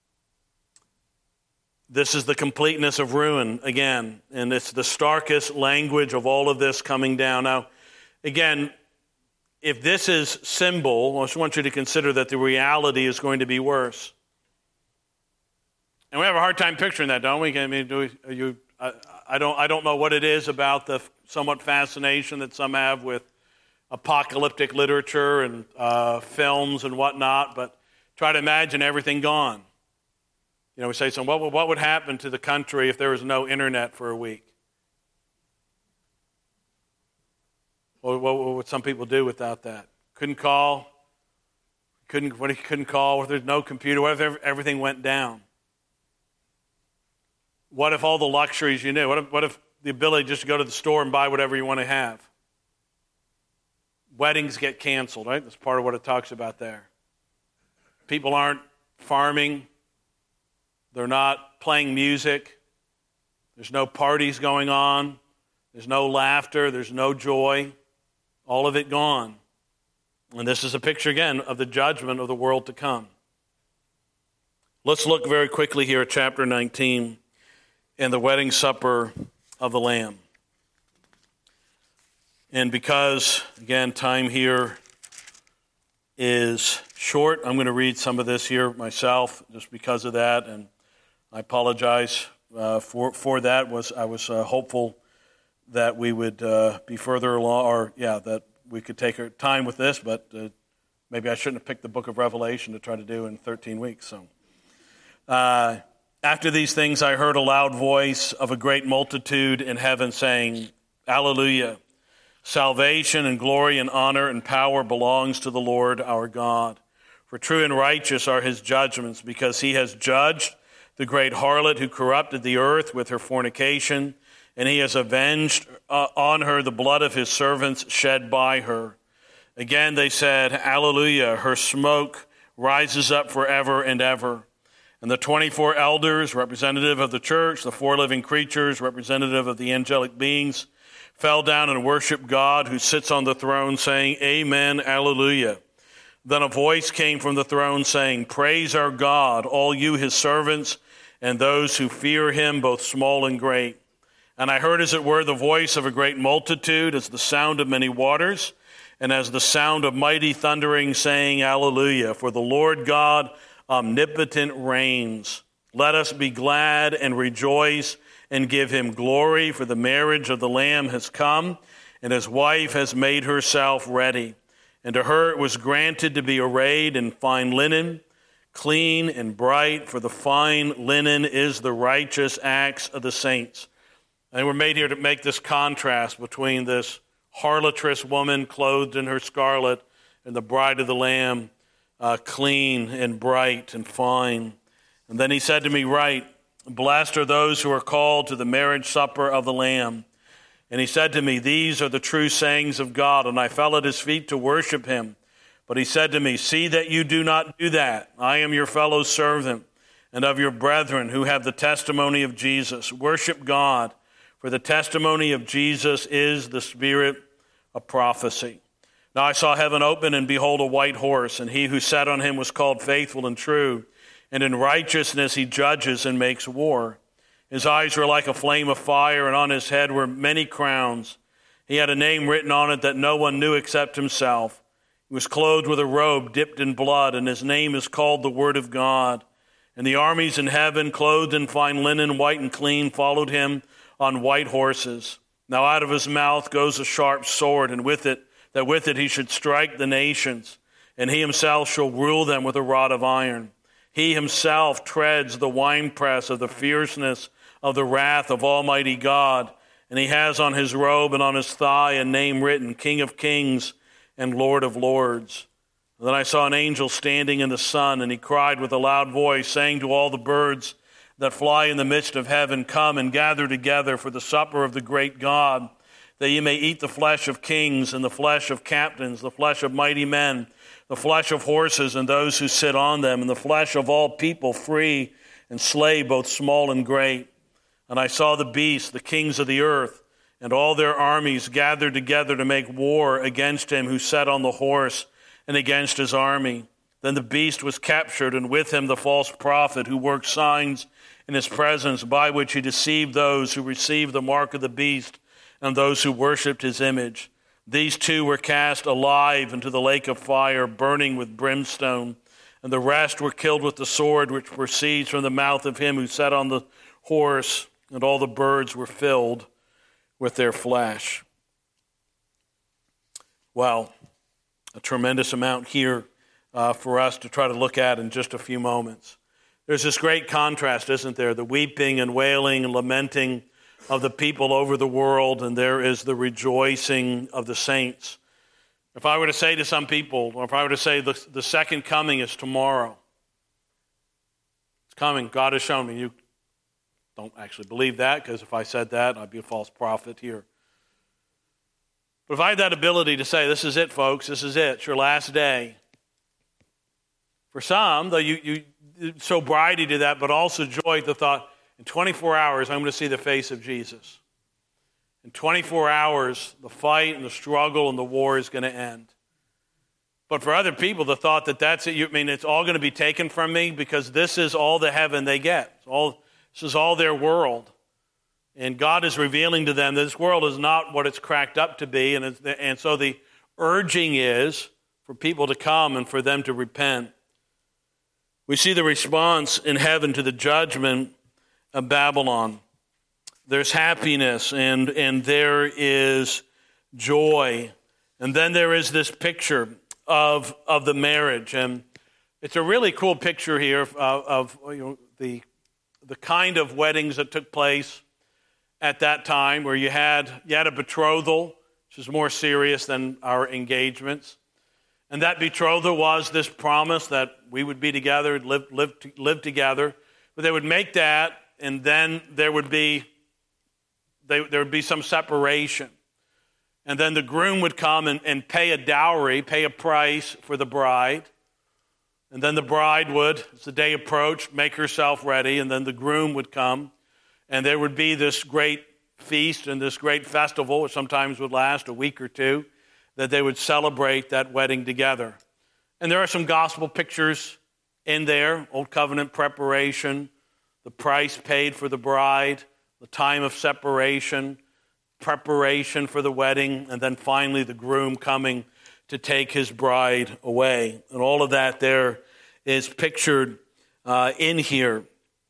[SPEAKER 1] This is the completeness of ruin again, and it's the starkest language of all of this coming down. Now, again, if this is symbol, I just want you to consider that the reality is going to be worse. And we have a hard time picturing that, don't we? I mean, do we, are you, I, I don't, I don't know what it is about the somewhat fascination that some have with apocalyptic literature and uh, films and whatnot, but try to imagine everything gone. You know, we say, so what, what would happen to the country if there was no internet for a week? What, what, what would some people do without that? Couldn't call. Couldn't, what if you couldn't call? What if there's no computer? What if everything went down? What if all the luxuries you knew? What if, what if the ability just to go to the store and buy whatever you want to have? Weddings get canceled, right? That's part of what it talks about there. People aren't farming. They're not playing music. There's no parties going on. There's no laughter. There's no joy. All of it gone. And this is a picture, again, of the judgment of the world to come. Let's look very quickly here at chapter nineteen and the wedding supper of the Lamb. And because, again, time here is short, I'm going to read some of this here myself just because of that, and I apologize uh, for for that. Was I was uh, hopeful that we would uh, be further along, or yeah, that we could take our time with this, but uh, maybe I shouldn't have picked the book of Revelation to try to do in thirteen weeks. So, uh, after these things, I heard a loud voice of a great multitude in heaven saying, "Alleluia! Salvation and glory and honor and power belongs to the Lord our God. For true and righteous are his judgments, because he has judged the great harlot who corrupted the earth with her fornication, and he has avenged uh, on her the blood of his servants shed by her." Again they said, "Alleluia, her smoke rises up forever and ever." And the twenty-four elders, representative of the church, the four living creatures, representative of the angelic beings, fell down and worshiped God who sits on the throne, saying, "Amen, Alleluia." Then a voice came from the throne saying, "Praise our God, all you his servants, and those who fear him, both small and great." And I heard, as it were, the voice of a great multitude, as the sound of many waters, and as the sound of mighty thundering, saying, "Alleluia, for the Lord God omnipotent reigns. Let us be glad and rejoice and give him glory, for the marriage of the Lamb has come, and his wife has made herself ready. And to her it was granted to be arrayed in fine linen, clean and bright, for the fine linen is the righteous acts of the saints." And we're made here to make this contrast between this harlotrous woman clothed in her scarlet and the bride of the Lamb, uh, clean and bright and fine. And then he said to me, "Write, blessed are those who are called to the marriage supper of the Lamb." And he said to me, "These are the true sayings of God." And I fell at his feet to worship him. But he said to me, "See that you do not do that. I am your fellow servant and of your brethren who have the testimony of Jesus. Worship God, for the testimony of Jesus is the spirit of prophecy." Now I saw heaven open, and behold, a white horse, and he who sat on him was called Faithful and True, and in righteousness he judges and makes war. His eyes were like a flame of fire, and on his head were many crowns. He had a name written on it that no one knew except himself. He was clothed with a robe dipped in blood, and his name is called the Word of God. And the armies in heaven, clothed in fine linen, white and clean, followed him on white horses. Now out of his mouth goes a sharp sword, and with it, that with it he should strike the nations, and he himself shall rule them with a rod of iron. He himself treads the winepress of the fierceness of the wrath of Almighty God, and he has on his robe and on his thigh a name written, King of Kings and Lord of Lords. And then I saw an angel standing in the sun, and he cried with a loud voice, saying to all the birds that fly in the midst of heaven, Come and gather together for the supper of the great God, that ye may eat the flesh of kings and the flesh of captains, the flesh of mighty men, the flesh of horses and those who sit on them, and the flesh of all people, free and slave, both small and great. And I saw the beasts, the kings of the earth, and all their armies gathered together to make war against him who sat on the horse and against his army. Then the beast was captured, and with him the false prophet who worked signs in his presence, by which he deceived those who received the mark of the beast and those who worshipped his image. These two were cast alive into the lake of fire, burning with brimstone, and the rest were killed with the sword which proceeds from the mouth of him who sat on the horse, and all the birds were filled with their flesh. Well, a tremendous amount here uh, for us to try to look at in just a few moments. There's this great contrast, isn't there? The weeping and wailing and lamenting of the people over the world, and there is the rejoicing of the saints. If I were to say to some people, or if I were to say the, the second coming is tomorrow, it's coming, God has shown me. You don't actually believe that, because if I said that, I'd be a false prophet here. But if I had that ability to say, this is it, folks, this is it, it's your last day. For some, though you, you sobriety to that, but also joy at the thought, in twenty-four hours, I'm going to see the face of Jesus. In twenty-four hours, the fight and the struggle and the war is going to end. But for other people, the thought that that's it, you, I mean, it's all going to be taken from me because this is all the heaven they get. It's all, this is all their world. And God is revealing to them that this world is not what it's cracked up to be. And, it's, and so the urging is for people to come and for them to repent. We see the response in heaven to the judgment of Babylon. There's happiness and, and there is joy. And then there is this picture of, of the marriage. And it's a really cool picture here of, of you know, the, the kind of weddings that took place at that time, where you had, you had a betrothal, which is more serious than our engagements. And that betrothal was this promise that we would be together, live, live, live together. But they would make that, and then there would be they, there would be some separation. And then the groom would come and, and pay a dowry, pay a price for the bride. And then the bride would, as the day approached, make herself ready, and then the groom would come. And there would be this great feast and this great festival, which sometimes would last a week or two, that they would celebrate that wedding together. And there are some gospel pictures in there, Old Covenant preparation, the price paid for the bride, the time of separation, preparation for the wedding, and then finally the groom coming to take his bride away. And all of that there is pictured uh, in here.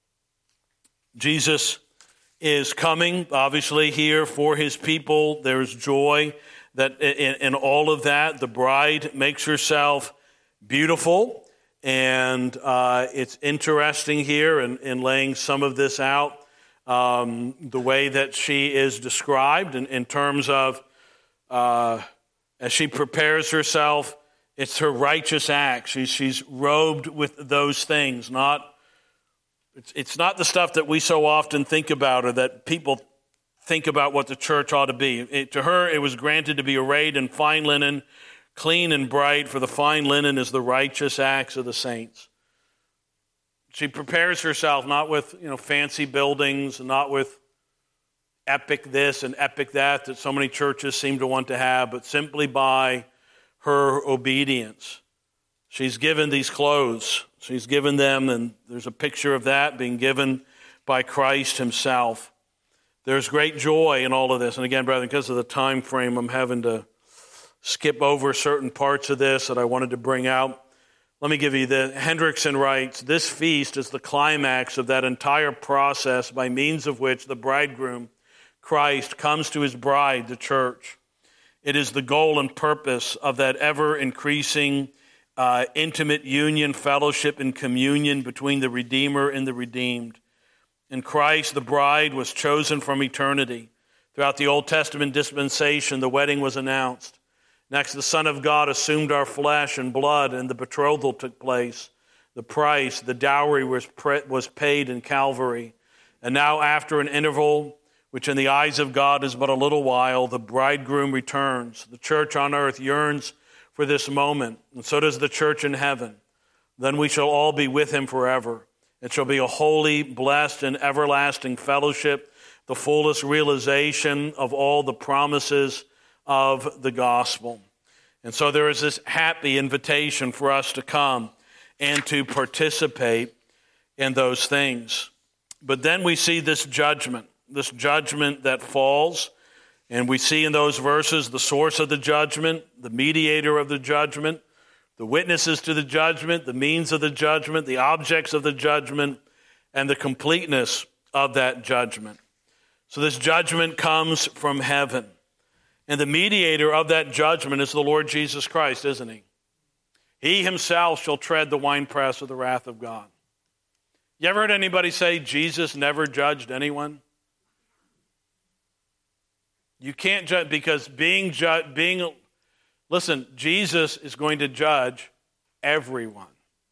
[SPEAKER 1] Jesus is coming, obviously, here for his people. There's joy that in, in all of that. The bride makes herself beautiful, and uh, it's interesting here in, in laying some of this out, um, the way that she is described in, in terms of uh, as she prepares herself, it's her righteous acts. She, she's robed with those things, not It's, it's not the stuff that we so often think about or that people think about what the church ought to be. It, to her, it was granted to be arrayed in fine linen, clean and bright, for the fine linen is the righteous acts of the saints. She prepares herself not with, you know, fancy buildings, not with epic this and epic that that so many churches seem to want to have, but simply by her obedience. She's given these clothes. She's given them, and there's a picture of that being given by Christ himself. There's great joy in all of this. And again, brethren, because of the time frame, I'm having to skip over certain parts of this that I wanted to bring out. Let me give you the, Hendrickson writes, this feast is the climax of that entire process by means of which the bridegroom, Christ, comes to his bride, the church. It is the goal and purpose of that ever-increasing uh, intimate union, fellowship, and communion between the Redeemer and the redeemed. In Christ, the bride was chosen from eternity. Throughout the Old Testament dispensation, the wedding was announced. Next, the Son of God assumed our flesh and blood, and the betrothal took place. The price, the dowry, was pre- was paid in Calvary. And now, after an interval, which in the eyes of God is but a little while, the bridegroom returns. The church on earth yearns for this moment, and so does the church in heaven. Then we shall all be with him forever. It shall be a holy, blessed, and everlasting fellowship, the fullest realization of all the promises of the gospel. And so there is this happy invitation for us to come and to participate in those things. But then we see this judgment, this judgment that falls. And we see in those verses the source of the judgment, the mediator of the judgment, the witnesses to the judgment, the means of the judgment, the objects of the judgment, and the completeness of that judgment. So this judgment comes from heaven. And the mediator of that judgment is the Lord Jesus Christ, isn't he? He himself shall tread the winepress of the wrath of God. You ever heard anybody say Jesus never judged anyone? You can't judge, because being judged, being, listen, Jesus is going to judge everyone.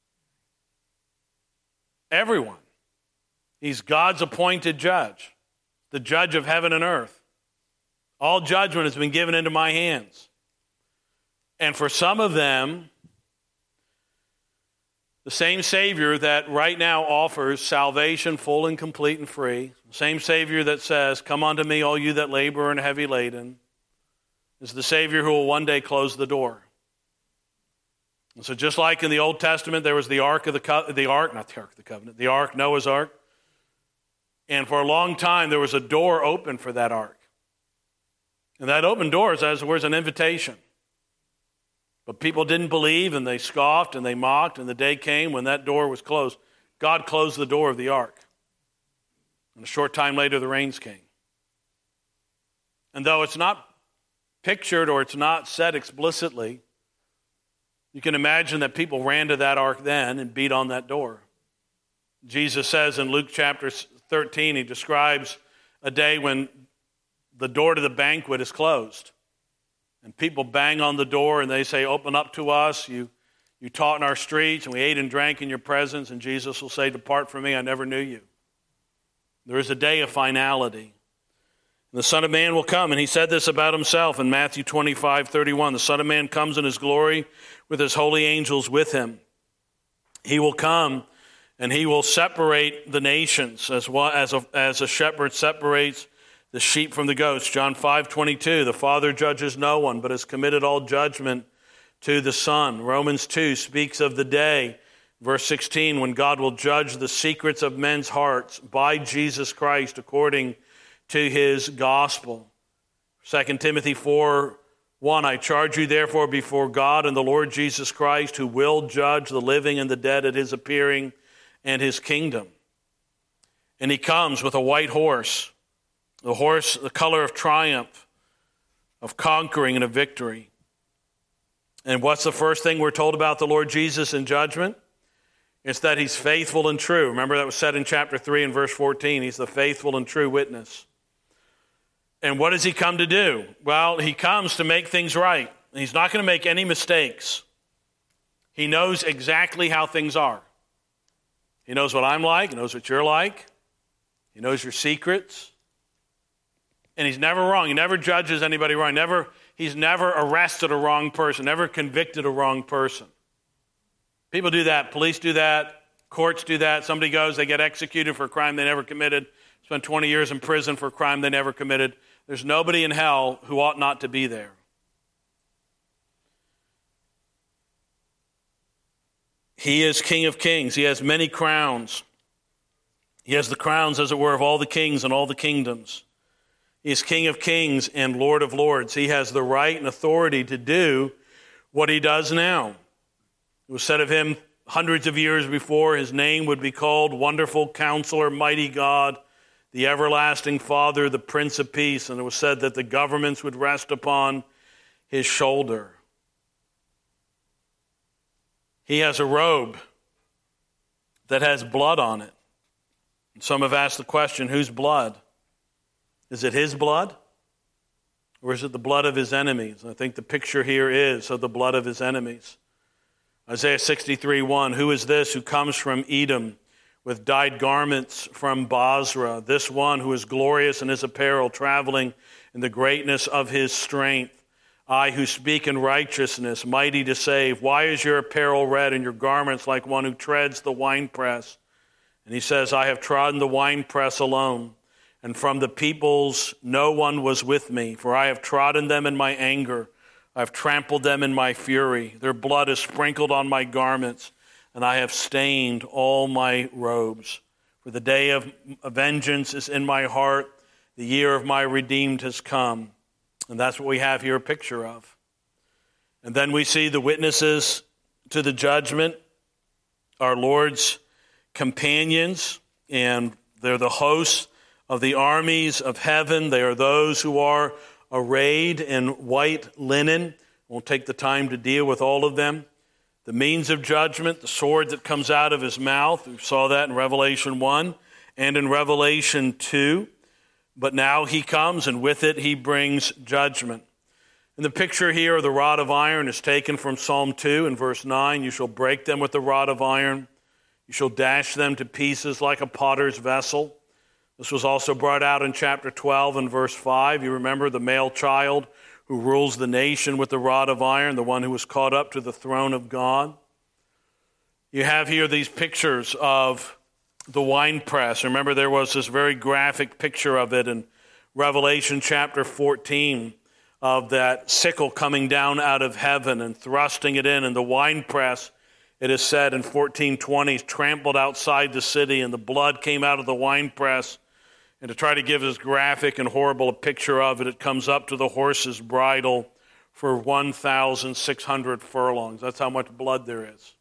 [SPEAKER 1] Everyone. He's God's appointed judge, the judge of heaven and earth. All judgment has been given into my hands. And for some of them, the same Savior that right now offers salvation full and complete and free, the same Savior that says, come unto me, all you that labor and are heavy laden, is the Savior who will one day close the door. And so just like in the Old Testament, there was the Ark of the, Co- the Ark, not the Ark of the Covenant, the Ark, Noah's Ark. And for a long time, there was a door open for that Ark. And that open door is as was an invitation. But people didn't believe, and they scoffed, and they mocked, and the day came when that door was closed. God closed the door of the ark. And a short time later, the rains came. And though it's not pictured or it's not said explicitly, you can imagine that people ran to that ark then and beat on that door. Jesus says in Luke chapter thirteen, he describes a day when the door to the banquet is closed. And people bang on the door and they say, open up to us. You, you taught in our streets and we ate and drank in your presence. And Jesus will say, depart from me, I never knew you. There is a day of finality. And the Son of Man will come. And he said this about himself in Matthew twenty-five thirty-one. The Son of Man comes in his glory with his holy angels with him. He will come and he will separate the nations as, well, as, a, as a shepherd separates the sheep from the goats. John five twenty-two, the Father judges no one, but has committed all judgment to the Son. Romans two speaks of the day, verse sixteen, when God will judge the secrets of men's hearts by Jesus Christ according to his gospel. Second Timothy four one, I charge you therefore before God and the Lord Jesus Christ, who will judge the living and the dead at his appearing and his kingdom. And he comes with a white horse. The horse, the color of triumph, of conquering and of victory. And what's the first thing we're told about the Lord Jesus in judgment? It's that he's faithful and true. Remember that was said in chapter three and verse fourteen. He's the faithful and true witness. And what does he come to do? Well, he comes to make things right. He's not going to make any mistakes. He knows exactly how things are. He knows what I'm like. He knows what you're like. He knows your secrets. And he's never wrong. He never judges anybody wrong. Never, he's never arrested a wrong person, never convicted a wrong person. People do that. Police do that. Courts do that. Somebody goes, they get executed for a crime they never committed, spend twenty years in prison for a crime they never committed. There's nobody in hell who ought not to be there. He is King of Kings. He has many crowns. He has the crowns, as it were, of all the kings and all the kingdoms. He is King of Kings and Lord of Lords. He has the right and authority to do what he does now. It was said of him hundreds of years before, his name would be called Wonderful Counselor, Mighty God, the Everlasting Father, the Prince of Peace. And it was said that the governments would rest upon his shoulder. He has a robe that has blood on it. And some have asked the question, whose blood? Is it his blood? Or is it the blood of his enemies? I think the picture here is of the blood of his enemies. Isaiah sixty-three one, who is this who comes from Edom with dyed garments from Basra? This one who is glorious in his apparel, traveling in the greatness of his strength. I who speak in righteousness, mighty to save. Why is your apparel red and your garments like one who treads the winepress? And he says, I have trodden the winepress alone, and from the peoples no one was with me, for I have trodden them in my anger. I have trampled them in my fury. Their blood is sprinkled on my garments, and I have stained all my robes. For the day of vengeance is in my heart. The year of my redeemed has come. And that's what we have here a picture of. And then we see the witnesses to the judgment, our Lord's companions, and they're the hosts of the armies of heaven. They are those who are arrayed in white linen. We'll take the time to deal with all of them. The means of judgment, the sword that comes out of his mouth. We saw that in Revelation one and in Revelation two. But now he comes, and with it he brings judgment. And the picture here of the rod of iron is taken from Psalm two in verse nine. You shall break them with the rod of iron. You shall dash them to pieces like a potter's vessel. This was also brought out in chapter twelve and verse five. You remember the male child who rules the nation with the rod of iron, the one who was caught up to the throne of God. You have here these pictures of the winepress. Remember, there was this very graphic picture of it in Revelation chapter fourteen of that sickle coming down out of heaven and thrusting it in, and the winepress, it is said in fourteen twenty, trampled outside the city, and the blood came out of the winepress. And to try to give as graphic and horrible a picture of it, it comes up to the horse's bridle for one thousand six hundred furlongs. That's how much blood there is.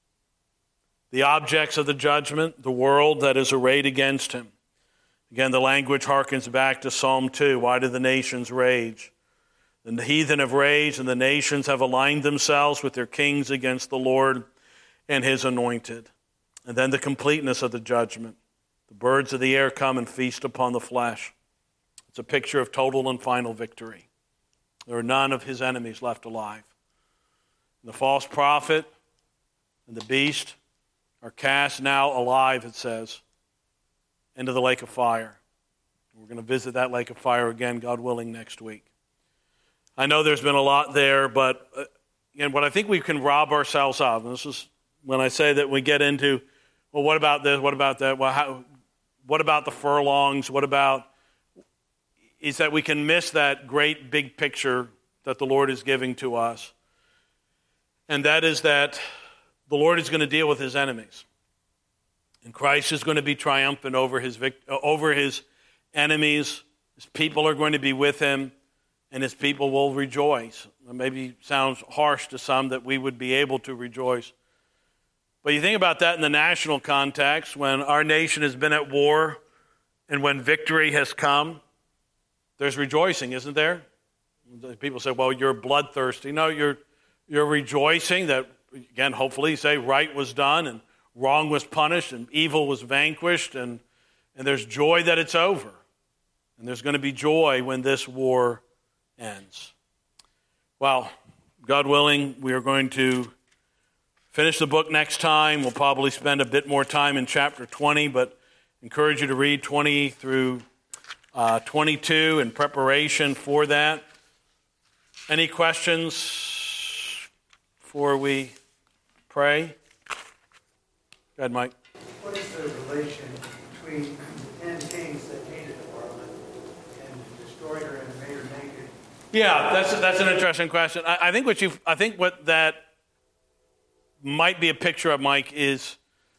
[SPEAKER 1] The objects of the judgment, the world that is arrayed against him. Again, the language harkens back to Psalm two. Why do the nations rage? The heathen have raged, and the nations have aligned themselves with their kings against the Lord and his anointed. And then the completeness of the judgment. The birds of the air come and feast upon the flesh. It's a picture of total and final victory. There are none of his enemies left alive. And the false prophet and the beast are cast now alive, it says, into the lake of fire. We're going to visit that lake of fire again, God willing, next week. I know there's been a lot there, but uh, again, what I think we can rob ourselves of, and this is when I say that we get into, well, what about this, what about that, well, how, what about the furlongs, what about, is that we can miss that great big picture that the Lord is giving to us. And that is that the Lord is going to deal with his enemies. And Christ is going to be triumphant over his vict- over his enemies. His people are going to be with him, and his people will rejoice. It maybe sounds harsh to some that we would be able to rejoice. But you think about that in the national context, when our nation has been at war and when victory has come, there's rejoicing, isn't there? People say, well, you're bloodthirsty. No, you're you're rejoicing that, again, hopefully, say right was done and wrong was punished and evil was vanquished, and, and there's joy that it's over. And there's going to be joy when this war ends. Well, God willing, we are going to finish the book next time. We'll probably spend a bit more time in chapter twenty, but encourage you to read twenty through uh, twenty-two in preparation for that. Any questions before we pray? Go ahead, Mike.
[SPEAKER 4] What is the relation between the ten kings that hated the harlot and destroyed her and made her naked?
[SPEAKER 1] Yeah, that's that's an interesting question. I, I think what you I think what that might be a picture of, Mike, is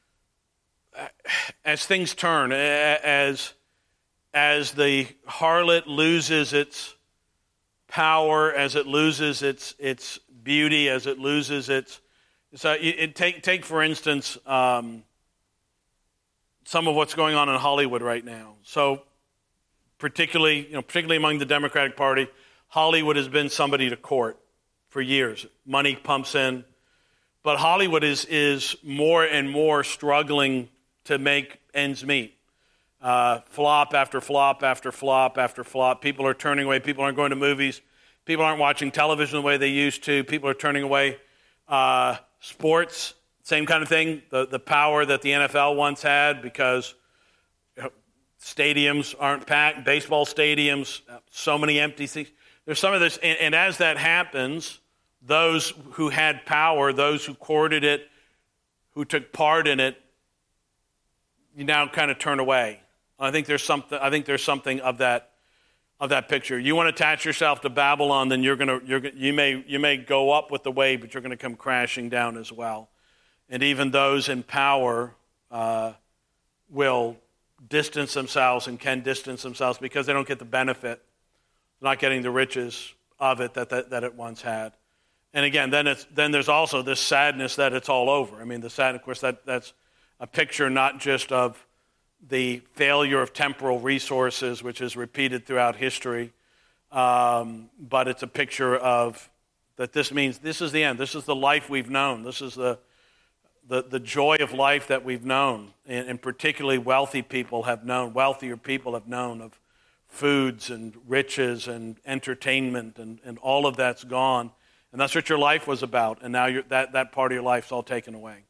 [SPEAKER 1] as things turn, as as the harlot loses its power, as it loses its its beauty, as it loses its so it, it take take for instance um, some of what's going on in Hollywood right now. So particularly, you know, particularly among the Democratic Party, Hollywood has been somebody to court for years. Money pumps in, but Hollywood is is more and more struggling to make ends meet. Uh, flop after flop after flop after flop. People are turning away. People aren't going to movies. People aren't watching television the way they used to. People are turning away. Uh, sports, same kind of thing. The the power that the N F L once had, because you know, stadiums aren't packed. Baseball stadiums, so many empty seats. There's some of this, and, and as that happens, those who had power, those who courted it, who took part in it, you now kind of turn away. I think there's something. I think there's something of that, of that picture. You want to attach yourself to Babylon, then you're gonna, you're you may, you may go up with the wave, but you're going to come crashing down as well. And even those in power uh, will distance themselves and can distance themselves because they don't get the benefit, not getting the riches of it that that, that it once had. And again, then it's then there's also this sadness that it's all over. I mean, the sad, of course, that that's a picture not just of the failure of temporal resources, which is repeated throughout history, um, but it's a picture of that this means this is the end. This is the life we've known. This is the the, the joy of life that we've known, and, and particularly wealthy people have known, wealthier people have known of foods and riches and entertainment, and, and all of that's gone. And that's what your life was about, and now you're, that, that part of your life's all taken away.